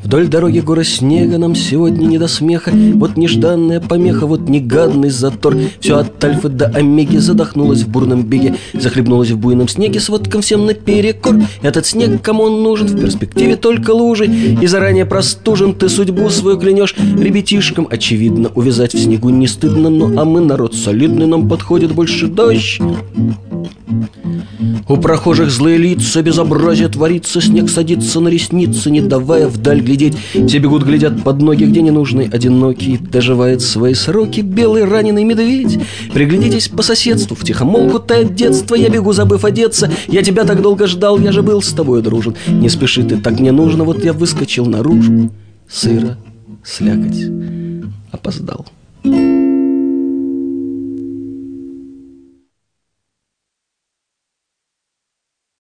Вдоль дороги гора снега, нам сегодня не до смеха. Вот нежданная помеха, вот негадный затор. Все от Альфы до Омеги задохнулось в бурном беге, захлебнулось в буйном снеге, с водком всем наперекор. Этот снег, кому он нужен, в перспективе только лужи. И заранее простужен, ты судьбу свою клянешь. Ребятишкам, очевидно, увязать в снегу не стыдно. Ну а мы народ солидный, нам подходит больше дождь. У прохожих злые лица, безобразие творится, снег садится на ресницы, не давая вдаль глядеть. Все бегут, глядят под ноги, где ненужный, одинокий доживает свои сроки белый раненый медведь. Приглядитесь по соседству, втихомолку тает детство. Я бегу, забыв одеться, я тебя так долго ждал, я же был с тобой дружен. Не спеши, ты так мне нужно, вот я выскочил наружу. Сыро, слякоть, опоздал.